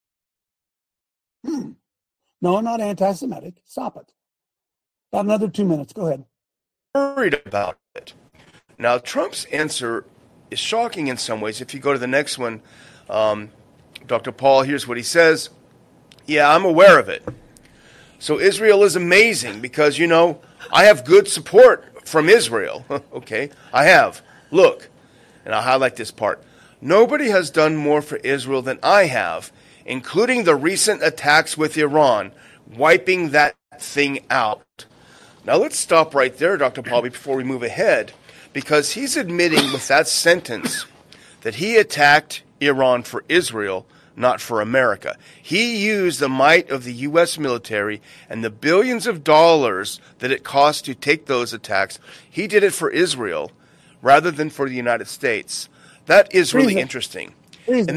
Hmm. No, not anti-Semitic. Stop it. About another two minutes. Go ahead. Worried about it. Now, Trump's answer is shocking in some ways. If you go to the next one, um, Doctor Paul, here's what he says. Yeah, I'm aware of it. So Israel is amazing because, you know, I have good support from Israel. Okay, I have. Look, and I'll highlight this part. Nobody has done more for Israel than I have, including the recent attacks with Iran, wiping that thing out. Now let's stop right there, Doctor Paul, before we move ahead, because he's admitting with that sentence that he attacked Iran for Israel, not for America. He used the might of the U S military and the billions of dollars that it cost to take those attacks. He did it for Israel rather than for the United States. That is really Reason. interesting. Reason. And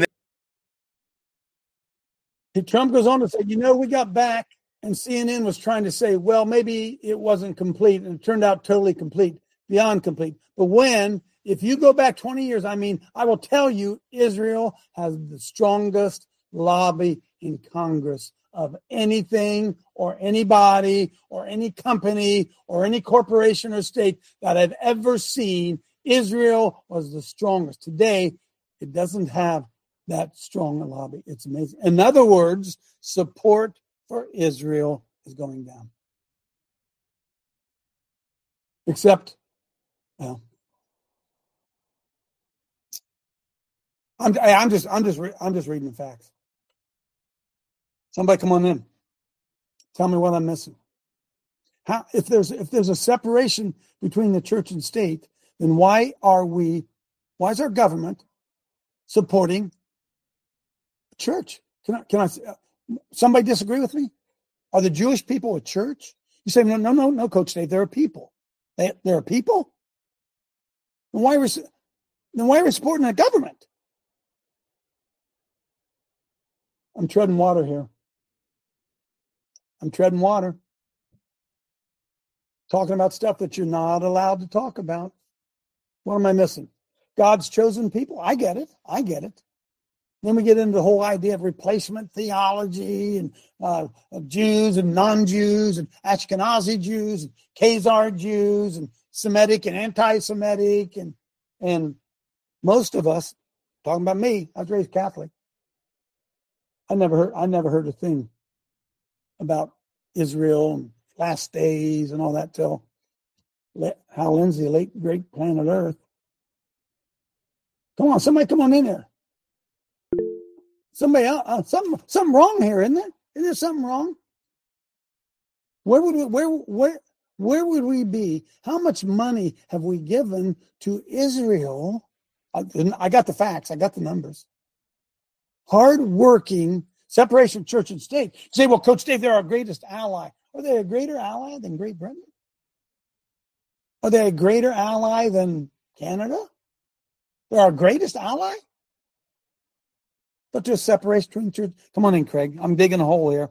then Trump goes on to say, you know, we got back and C N N was trying to say, well, maybe it wasn't complete, and it turned out totally complete, beyond complete. But when if you go back twenty years, I mean, I will tell you, Israel has the strongest lobby in Congress of anything or anybody or any company or any corporation or state that I've ever seen. Israel was the strongest. Today, it doesn't have that strong a lobby. It's amazing. In other words, support for Israel is going down. Except, well, I'm I'm just I'm just I'm just reading the facts. Somebody come on in. Tell me what I'm missing. How if there's if there's a separation between the church and state, then why are we why is our government supporting church? Can I can I somebody disagree with me? Are the Jewish people a church? You say no no no no, Coach Dave, they're a people. They they're a people? Then why are we then why are we supporting a government? I'm treading water here. I'm treading water. Talking about stuff that you're not allowed to talk about. What am I missing? God's chosen people. I get it. I get it. Then we get into the whole idea of replacement theology and uh, of Jews and non-Jews and Ashkenazi Jews and Khazar Jews and Semitic and anti-Semitic and and most of us, talking about me, I was raised Catholic. I never heard I never heard a thing about Israel and last days and all that till Hal Lindsey, late great planet Earth. Come on, somebody come on in here. Somebody else, uh, something something wrong here, isn't there? Is there something wrong? Where would we where where where would we be? How much money have we given to Israel? I, I got the facts. I got the numbers. Hard-working, separation of church and state. You say, well, Coach Dave, they're our greatest ally. Are they a greater ally than Great Britain? Are they a greater ally than Canada? They're our greatest ally? But there's separation between church. Come on in, Craig. I'm digging a hole here.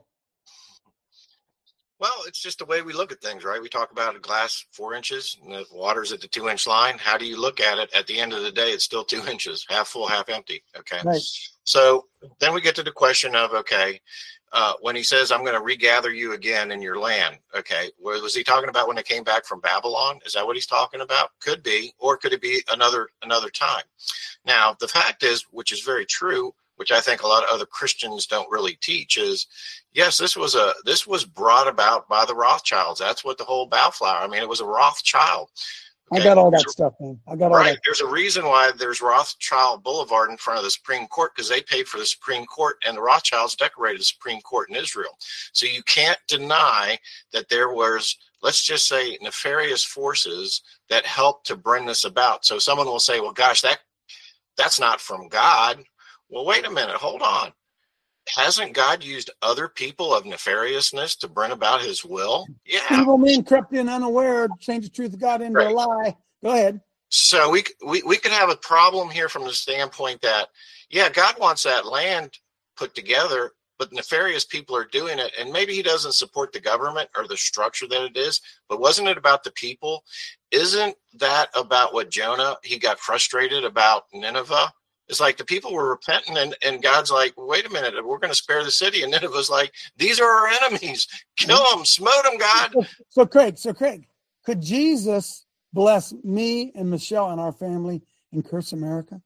Well, it's just the way we look at things, right? We talk about a glass four inches and the water's at the two inch line. How do you look at it? At the end of the day, it's still two inches, half full, half empty. Okay. Right. So then we get to the question of, okay, uh, when he says, I'm going to regather you again in your land. Okay. What was he talking about when they came back from Babylon? Is that what he's talking about? Could be, or could it be another, another time? Now, the fact is, which is very true, which I think a lot of other Christians don't really teach, is yes, this was a this was brought about by the Rothschilds. That's what the whole Bowflower. I mean, it was a Rothschild. Okay? I got all that there's stuff, man. I got all right. that. There's a reason why there's Rothschild Boulevard in front of the Supreme Court, because they paid for the Supreme Court, and the Rothschilds decorated the Supreme Court in Israel. So you can't deny that there was, let's just say, nefarious forces that helped to bring this about. So someone will say, well, gosh, that that's not from God. Well, wait a minute. Hold on. Hasn't God used other people of nefariousness to bring about his will? Yeah. Evil men crept in unaware, changed the truth of God into right. a lie. Go ahead. So we, we, we could have a problem here from the standpoint that, yeah, God wants that land put together, but nefarious people are doing it. And maybe he doesn't support the government or the structure that it is, but wasn't it about the people? Isn't that about what Jonah, he got frustrated about Nineveh? It's like the people were repenting, and, and God's like, wait a minute, we're going to spare the city. And then it was like, these are our enemies. Kill them, smote them, God. So, so, Craig, so Craig, could Jesus bless me and Michelle and our family and curse America?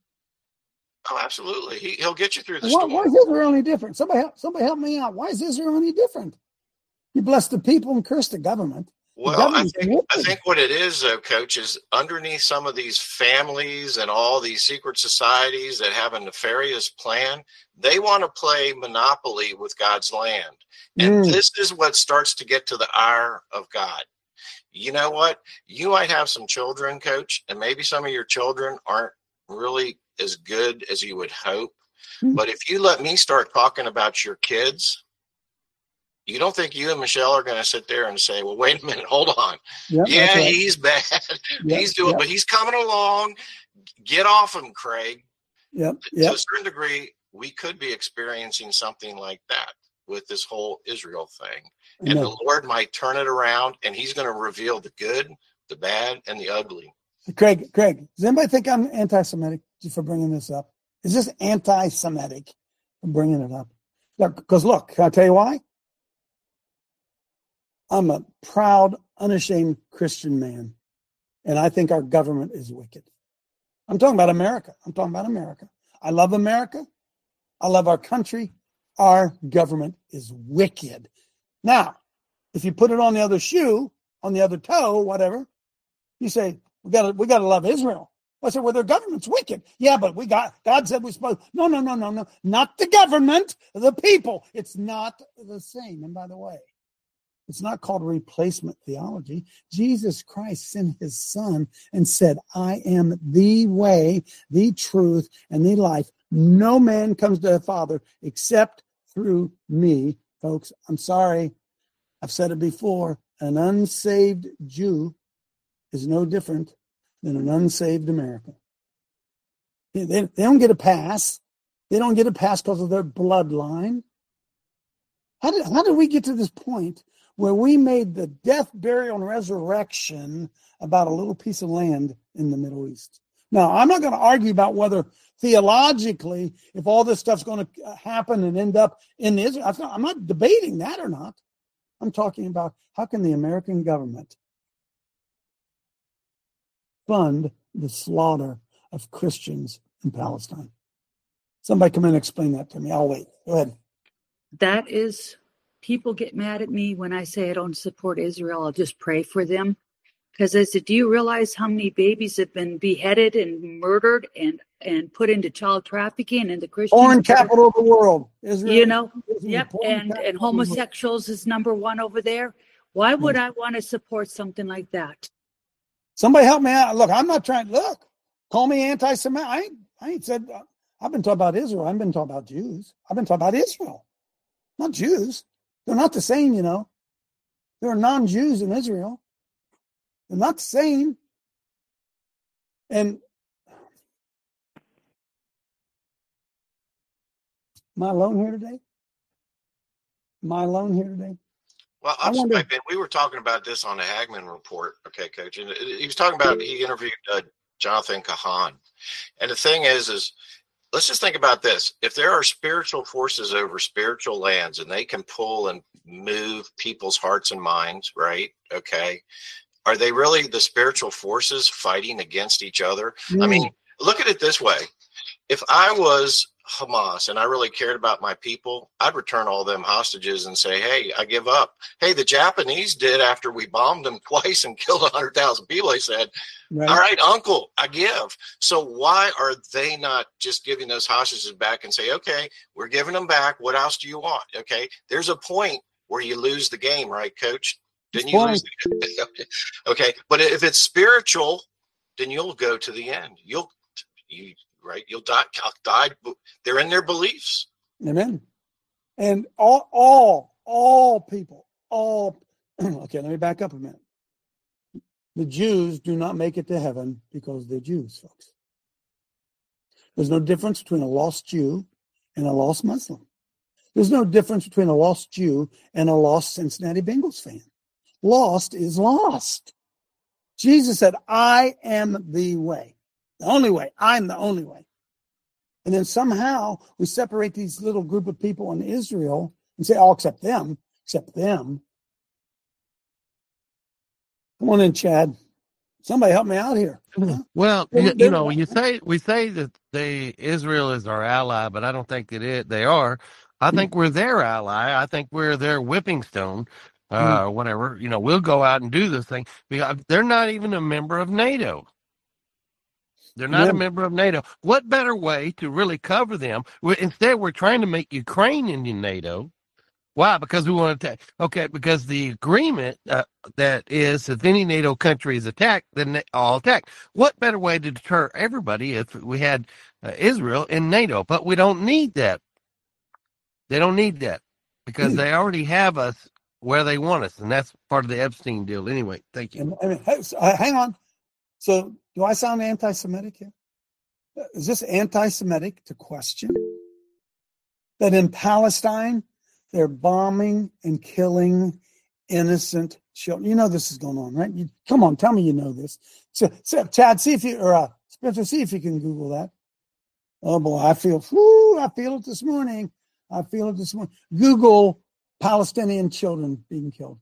Oh, absolutely. He, he'll get you through the why, storm. Why is Israel any different? Somebody help, somebody help me out. Why is Israel any different? You bless the people and curse the government. Well, I think, I think what it is, though, Coach, is underneath some of these families and all these secret societies that have a nefarious plan, they want to play monopoly with God's land. And mm. this is what starts to get to the ire of God. You know what? You might have some children, Coach, and maybe some of your children aren't really as good as you would hope. Mm. But if you let me start talking about your kids, you don't think you and Michelle are going to sit there and say, well, wait a minute, hold on. Yep, yeah, right. He's bad. Yep, he's doing, yep. but he's coming along. Get off him, Craig. Yep, yep. To a certain degree, we could be experiencing something like that with this whole Israel thing. And the Lord might turn it around, and he's going to reveal the good, the bad, and the ugly. Craig, Craig, does anybody think I'm anti-Semitic for bringing this up? Is this anti-Semitic for bringing it up? Because look, can I tell you why? I'm a proud, unashamed Christian man, and I think our government is wicked. I'm talking about America. I'm talking about America. I love America. I love our country. Our government is wicked. Now, if you put it on the other shoe, on the other toe, whatever, you say, we got we got to love Israel. I said, well, their government's wicked. Yeah, but we got, God said we're supposed, no, no, no, no, no, not the government, the people. It's not the same. And by the way, it's not called replacement theology. Jesus Christ sent his son and said, I am the way, the truth, and the life. No man comes to the Father except through me. Folks, I'm sorry. I've said it before. An unsaved Jew is no different than an unsaved American. They, they, they don't get a pass. They don't get a pass because of their bloodline. How did, how did we get to this point where we made the death, burial, and resurrection about a little piece of land in the Middle East? Now, I'm not going to argue about whether theologically, if all this stuff's going to happen and end up in Israel. I'm not debating that or not. I'm talking about how can the American government fund the slaughter of Christians in Palestine? Somebody come in and explain that to me. I'll wait. Go ahead. That is, people get mad at me when I say I don't support Israel. I'll just pray for them. Because I said, do you realize how many babies have been beheaded and murdered and, and put into child trafficking in the Christian Porn capital of the world. Israel. You know, Israel, yep. And, and homosexuals is number one over there. Why would I want to support something like that? Somebody help me out. Look, I'm not trying. Look, call me anti-Semitic. I ain't, I ain't said, I've been talking about Israel. I've been talking about Jews. I've been talking about Israel, not Jews. They're not the same, you know. There are non-Jews in Israel. They're not the same. And am I alone here today? Am I alone here today? Well, I'll just pipe in. We were talking about this on the Hagman report, okay, Coach. And he was talking about, he interviewed uh, Jonathan Kahan. And the thing is, is let's just think about this. If there are spiritual forces over spiritual lands and they can pull and move people's hearts and minds, right? Okay. Are they really the spiritual forces fighting against each other? Mm. I mean, look at it this way. If I was Hamas and I really cared about my people, I'd return all them hostages and say, hey, I give up. Hey, the Japanese did after we bombed them twice and killed one hundred thousand people. They said, right. All right, uncle, I give. So why are they not just giving those hostages back and say, okay, we're giving them back. What else do you want? Okay, there's a point where you lose the game, right, Coach? Didn't you lose the game? Okay, but if it's spiritual, then you'll go to the end. You'll, you, right? You'll die. die. They're in their beliefs. Amen. And all, all, all people, all. Okay, let me back up a minute. The Jews do not make it to heaven because they're Jews, folks. There's no difference between a lost Jew and a lost Muslim. There's no difference between a lost Jew and a lost Cincinnati Bengals fan. Lost is lost. Jesus said, I am the way. The only way. I'm the only way. And then somehow we separate these little group of people in Israel and say, oh, except them, except them. Come on in, Chad. Somebody help me out here. Huh? Well, you, you know, you say we say that they Israel is our ally, but I don't think that it they are. I think we're their ally. I think we're their whipping stone. Uh, mm. Whatever, you know, we'll go out and do this thing because they're not even a member of NATO. They're not yeah. a member of NATO. What better way to really cover them? We, instead, we're trying to make Ukraine into NATO. Why? Because we want to attack. Okay, because the agreement uh, that is if any NATO country is attacked, then they all attack. What better way to deter everybody if we had uh, Israel in NATO? But we don't need that. They don't need that because mm. they already have us where they want us, and that's part of the Epstein deal. Anyway, thank you. I mean, hang on. So, do I sound anti-Semitic here? Is this anti-Semitic to question that in Palestine they're bombing and killing innocent children. You know this is going on, right? You, come on, tell me you know this. So, so Chad, see if you, or uh, Spencer, see if you can Google that. Oh boy, I feel, whoo, I feel it this morning. I feel it this morning. Google Palestinian children being killed.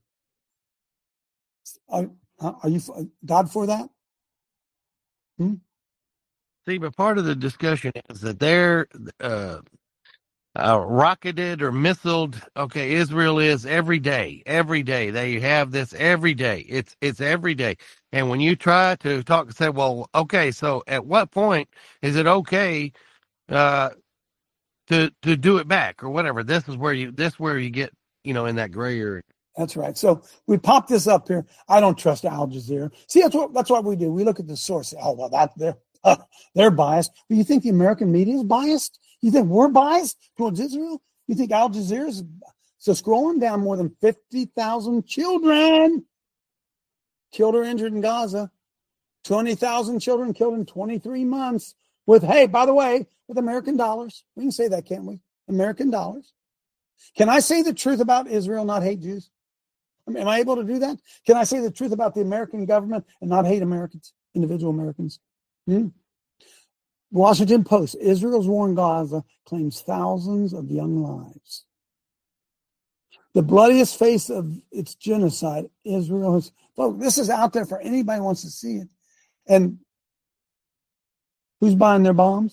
Are, are you God for that? Hmm? See, but part of the discussion is that they're uh, uh, rocketed or missiled. Okay, Israel is every day, every day. They have this every day. It's it's every day. And when you try to talk and say, well, okay, so at what point is it okay uh, to to do it back or whatever? This is where you this is where you get, you know, in that gray area. That's right. So we pop this up here. I don't trust Al Jazeera. See, that's what that's what we do. We look at the source. Oh, well, that they're uh, they're biased. But you think the American media is biased? You think we're biased towards Israel? You think Al Jazeera is? So scrolling down, more than fifty thousand children killed or injured in Gaza. twenty thousand children killed in twenty-three months. With, hey, by the way, with American dollars. We can say that, can't we? American dollars. Can I say the truth about Israel, not hate Jews? I mean, am I able to do that? Can I say the truth about the American government and not hate Americans, individual Americans? Hmm? Washington Post, Israel's war in Gaza claims thousands of young lives. The bloodiest face of its genocide, Israel has. Look, this is out there for anybody who wants to see it. And who's buying their bombs?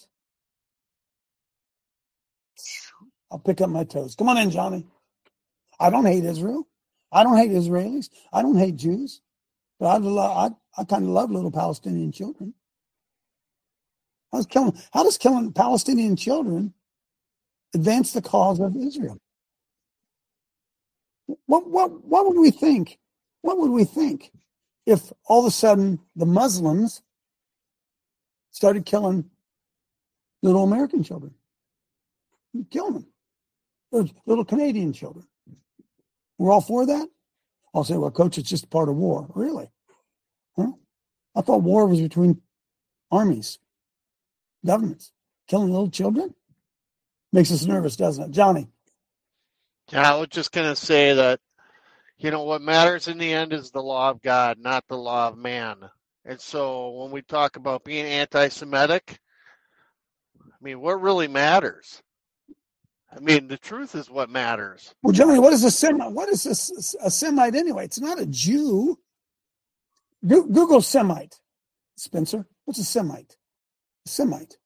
I'll pick up my toes. Come on in, Johnny. I don't hate Israel. I don't hate Israelis. I don't hate Jews. But I, love, I, I kind of love little Palestinian children. I was killing, how does killing Palestinian children advance the cause of Israel? What, what, what would we think? What would we think if all of a sudden the Muslims started killing little American children? Killing them. Or little Canadian children. We're all for that? I'll say, well, Coach, it's just part of war. Really? Huh? I thought war was between armies, governments. Killing little children? Makes us nervous, doesn't it? Johnny? Yeah, I was just going to say that, you know, what matters in the end is the law of God, not the law of man. And so when we talk about being anti-Semitic, I mean, what really matters? I mean, the truth is what matters. Well, Johnny, what is a Semite? What is a, a Semite anyway? It's not a Jew. Go, Google Semite, Spencer. What's a Semite? A Semite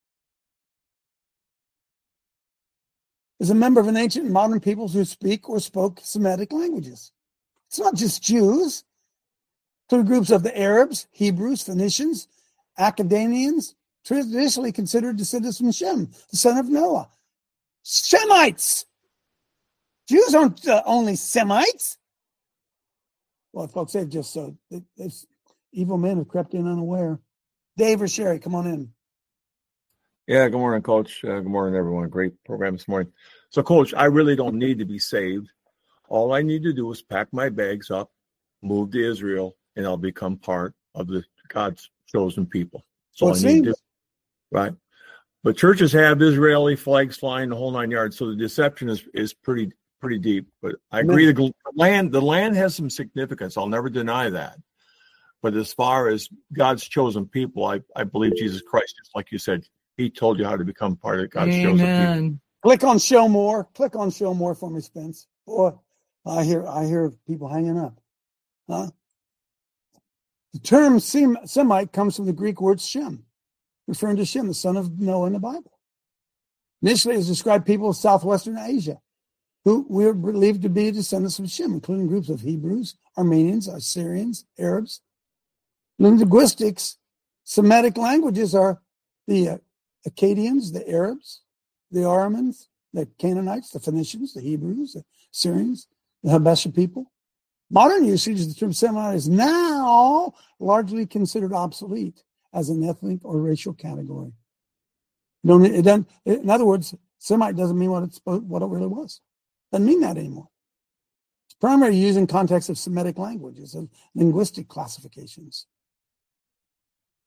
is a member of an ancient and modern peoples who speak or spoke Semitic languages. It's not just Jews. To groups of the Arabs, Hebrews, Phoenicians, Akkadians, traditionally considered descendants from Shem, the son of Noah. Semites. Jews aren't uh, only Semites. Well, folks, they've just so uh, they, evil men have crept in unaware. Dave or Sherry, come on in. Yeah, good morning, Coach. Uh, good morning, everyone. Great program this morning. So, Coach, I really don't need to be saved. All I need to do is pack my bags up, move to Israel, and I'll become part of the God's chosen people. So well, I need to, right? But churches have Israeli flags flying the whole nine yards, so the deception is, is pretty pretty deep. But I agree, the land the land has some significance. I'll never deny that. But as far as God's chosen people, I, I believe Jesus Christ, just like you said, he told you how to become part of God's Amen. Chosen people. Click on show more. Click on show more for me, Spence. Boy, I hear I hear people hanging up. Huh? The term Sem- Semite comes from the Greek word Shem, referring to Shem, the son of Noah in the Bible. Initially, it described people of southwestern Asia, who were believed to be descendants of Shem, including groups of Hebrews, Armenians, Assyrians, Arabs. In linguistics, Semitic languages are the uh, Akkadians, the Arabs, the Aramans, the Canaanites, the Phoenicians, the Hebrews, the Syrians, the Habesha people. Modern usage of the term Semite is now largely considered obsolete as an ethnic or racial category. Don't, it doesn't, in other words, Semite doesn't mean what, it's, what it really was. Doesn't mean that anymore. It's primarily used in context of Semitic languages and linguistic classifications.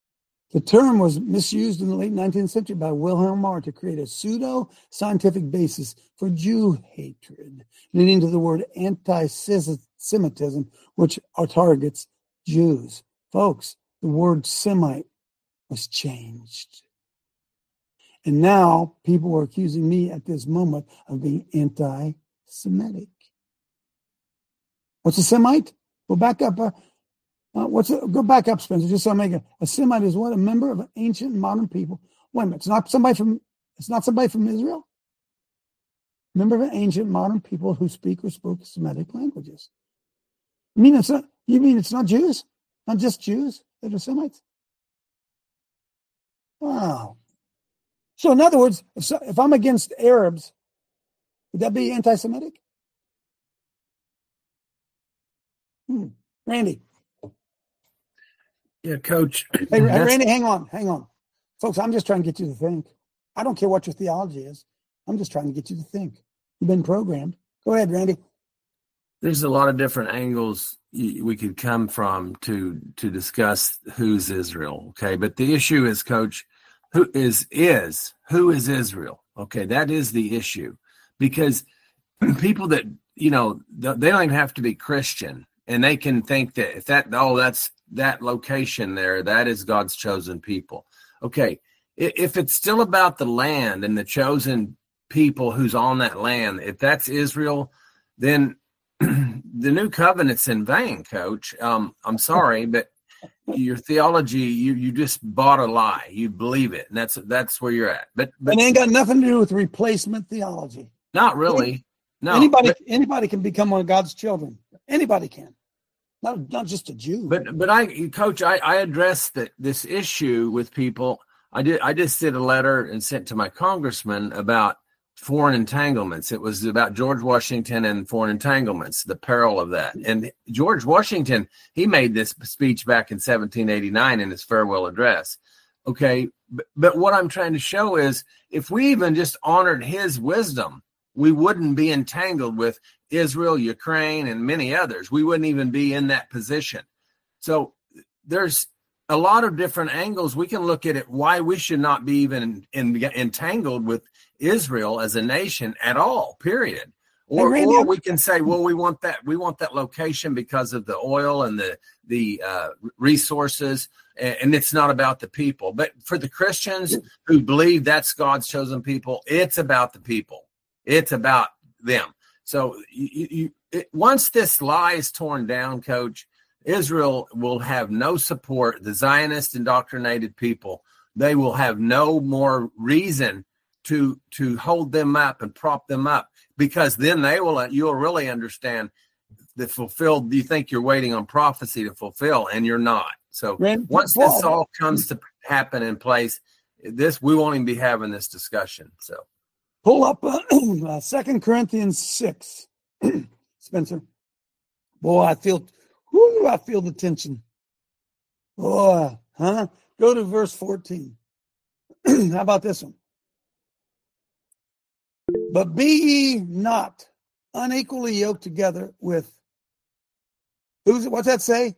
The term was misused in the late nineteenth century by Wilhelm Marr to create a pseudo-scientific basis for Jew hatred, leading to the word anti-Semitism, which targets Jews. Folks, the word Semite was changed. And now people are accusing me at this moment of being anti-Semitic. What's a Semite? Go back up. Uh, uh, what's a, go back up, Spencer, just so I make a, a Semite is what? A member of an ancient and modern people. Wait a minute, it's not somebody from it's not somebody from Israel? Member of an ancient modern people who speak or spoke Semitic languages. You mean it's not you mean it's not Jews? Not just Jews that are Semites? Wow. So in other words, if, so, if I'm against Arabs, would that be anti-Semitic? Hmm. Randy. Yeah, Coach. Hey, Randy, hang on, hang on. Folks, I'm just trying to get you to think. I don't care what your theology is. I'm just trying to get you to think. You've been programmed. Go ahead, Randy. There's a lot of different angles we could come from to to discuss who's Israel, okay? But the issue is, Coach, who is is who is Israel? Okay, that is the issue, because people that you know they don't even have to be Christian, and they can think that if that oh that's that location there, that is God's chosen people. Okay, if it's still about the land and the chosen people who's on that land, if that's Israel, then the new covenant's in vain, Coach. Um, I'm sorry, but your theology, you you just bought a lie. You believe it, and that's that's where you're at. But, but and it ain't got nothing to do with replacement theology. Not really. No. Anybody but, anybody can become one of God's children. Anybody can. Not not just a Jew. But but I, Coach, I, I addressed that this issue with people. I did. I just did a letter and sent to my congressman about foreign entanglements. It was about George Washington and foreign entanglements, the peril of that. And George Washington, he made this speech back in seventeen eighty-nine in his farewell address. Okay, but, but what I'm trying to show is if we even just honored his wisdom, we wouldn't be entangled with Israel, Ukraine, and many others. We wouldn't even be in that position. So there's a lot of different angles we can look at it, why we should not be even in, in, entangled with Israel as a nation at all, period. Or, hey, or we can say, well, we want that we want that location because of the oil and the the uh, resources, and, and it's not about the people. But for the Christians who believe that's God's chosen people, it's about the people. It's about them. So you, you, it, once this lie is torn down, Coach, Israel will have no support. The Zionist indoctrinated people, they will have no more reason to to hold them up and prop them up, because then they will you'll really understand the fulfilled. You think you're waiting on prophecy to fulfill, and you're not. So Red, once this all comes to happen in place, this we won't even be having this discussion. So pull up uh, Second Corinthians six, Spencer. Boy, I feel. Whoo, I feel the tension. Oh, huh? Go to verse fourteen. How about this one? But be ye not unequally yoked together with, who's what's that say?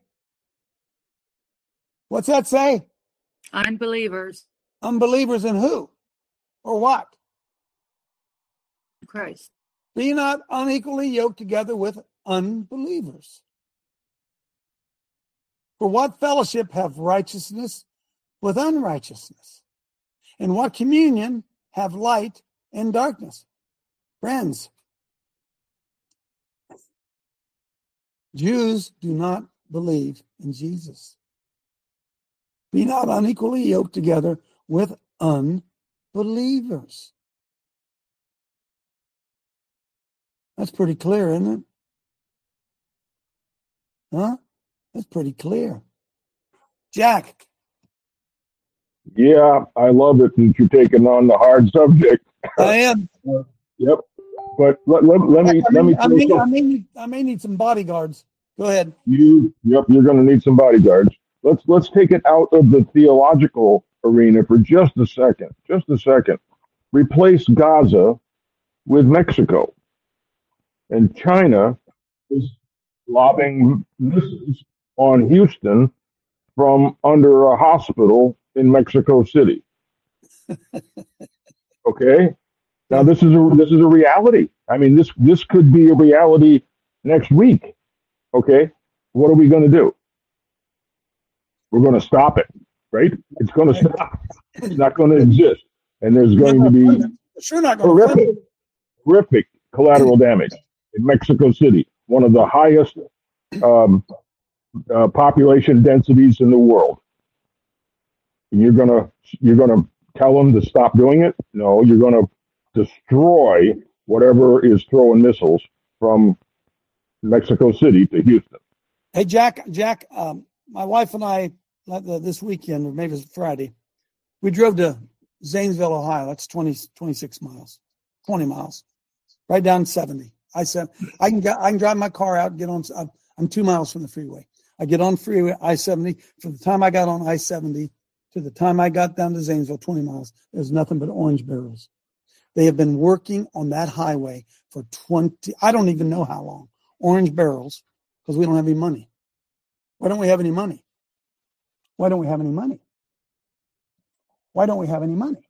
What's that say? Unbelievers. Unbelievers in who? Or what? Christ. Be not unequally yoked together with unbelievers. For what fellowship have righteousness with unrighteousness? And what communion have light and darkness? Friends, Jews do not believe in Jesus. Be not unequally yoked together with unbelievers. That's pretty clear, isn't it? Huh? That's pretty clear. Jack. Yeah, I love it that you're taking on the hard subject. I am. Uh, yep. But let, let, let me I let may, me. I may, I, may need, I may need some bodyguards. Go ahead. You. Yep. You're going to need some bodyguards. Let's let's take it out of the theological arena for just a second. Just a second. Replace Gaza with Mexico, and China is lobbing missiles on Houston from under a hospital in Mexico City. Okay, now this is a this is a reality. I mean, this this could be a reality next week. Okay, what are we going to do? We're going to stop it, right? It's going to stop. It's not going to exist, and there's going to be sure not horrific, horrific collateral damage in Mexico City, one of the highest um, uh, population densities in the world. And you're gonna you're gonna tell them to stop doing it? No, you're gonna destroy whatever is throwing missiles from Mexico City to Houston. Hey, Jack, Jack, um, my wife and I, this weekend, or maybe it was Friday, we drove to Zanesville, Ohio. That's twenty, twenty-six miles, twenty miles, right down seventy. I said, I can I can drive my car out and get on. I'm, I'm two miles from the freeway. I get on freeway, I seventy. From the time I got on I seventy to the time I got down to Zanesville, twenty miles, there's nothing but orange barrels. They have been working on that highway for twenty, I don't even know how long. Orange barrels, because we don't have any money. Why don't we have any money? Why don't we have any money? Why don't we have any money?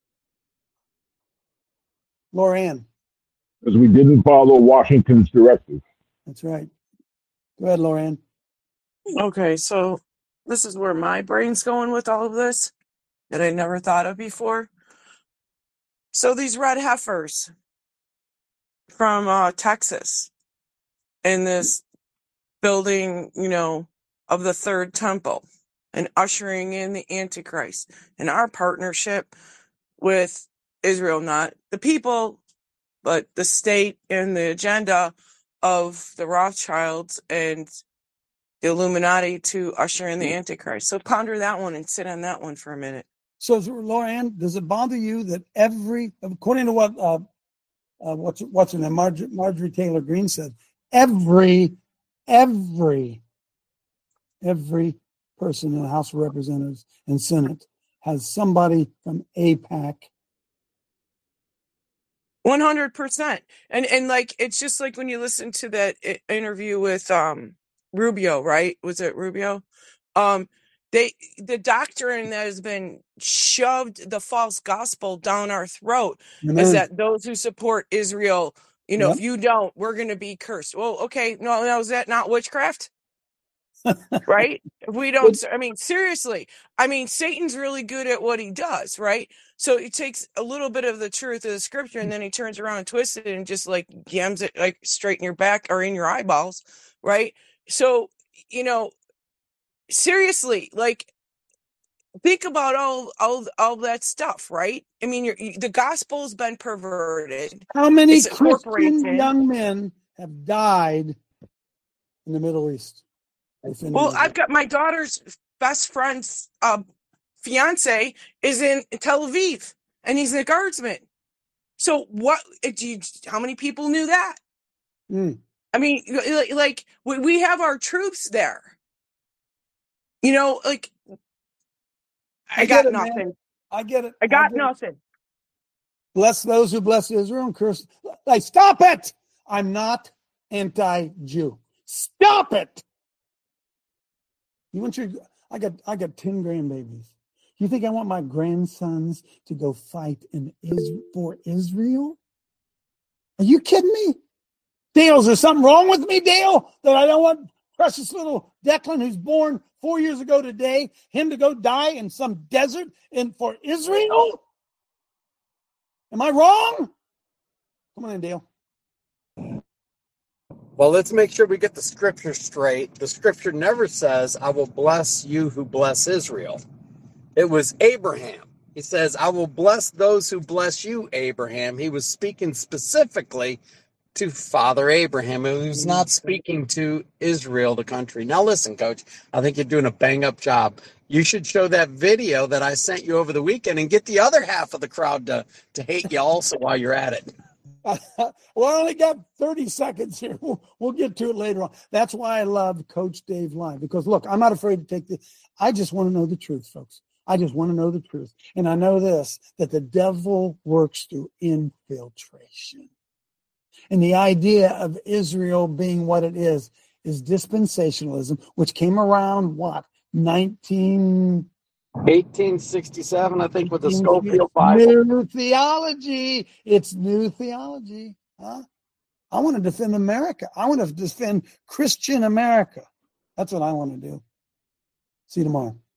Lorianne. Because we didn't follow Washington's directive. That's right. Go ahead, Lorianne. Okay, so this is where my brain's going with all of this that I never thought of before. So these red heifers from uh, Texas in this building, you know, of the third temple and ushering in the Antichrist and our partnership with Israel, not the people, but the state and the agenda of the Rothschilds and the Illuminati to usher in the Antichrist. So ponder that one and sit on that one for a minute. So, Lorianne, does it bother you that every, according to what uh, uh, what's what's her name, Marjorie, Marjorie Taylor Greene said, every, every, every person in the House of Representatives and Senate has somebody from AIPAC. one hundred percent. And and like, it's just like when you listen to that interview with um Rubio, right? Was it Rubio? Um, they the doctrine that has been shoved, the false gospel down our throat, Amen. is that those who support Israel, you know, Yep. if you don't, we're going to be cursed. Well, okay, no, no, is that not witchcraft? Right? If we don't, I mean, seriously, I mean, Satan's really good at what he does, right? So he takes a little bit of the truth of the scripture and then he turns around and twists it and just like yams it like straight in your back or in your eyeballs, right? So, you know, seriously, like, think about all all all that stuff, right? I mean, you're, you, the gospel has been perverted. How many It's Christian incorporated. young men have died in the Middle East? Well, I've got my daughter's best friend's uh, fiance is in Tel Aviv, and he's a guardsman. So, what? Do you, how many people knew that? Mm. I mean, like, like we, we have our troops there. You know, like I, I got get it, man. nothing. I get it. I got get it. nothing. Bless those who bless Israel and curse. Like, stop it. I'm not anti-Jew. Stop it. You want your, I got, I got ten grandbabies. You think I want my grandsons to go fight in Is for Israel? Are you kidding me? Dale, is there something wrong with me, Dale, that I don't want precious little Declan, who's born four years ago today, him to go die in some desert in for Israel? Am I wrong? Come on in, Dale. Well, let's make sure we get the scripture straight. The scripture never says, I will bless you who bless Israel. It was Abraham. He says, I will bless those who bless you, Abraham. He was speaking specifically to Father Abraham. He was not speaking to Israel, the country. Now listen, Coach, I think you're doing a bang-up job. You should show that video that I sent you over the weekend and get the other half of the crowd to, to hate you also while you're at it. Well, I only got thirty seconds here. We'll, we'll get to it later on. That's why I love Coach Dave Live, because, look, I'm not afraid to take this. I just want to know the truth, folks. I just want to know the truth. And I know this, that the devil works through infiltration. And the idea of Israel being what it is, is dispensationalism, which came around, what, nineteen eighteen sixty-seven, I think, with the Schofield Bible. New theology. It's new theology. Huh? I want to defend America. I want to defend Christian America. That's what I want to do. See you tomorrow.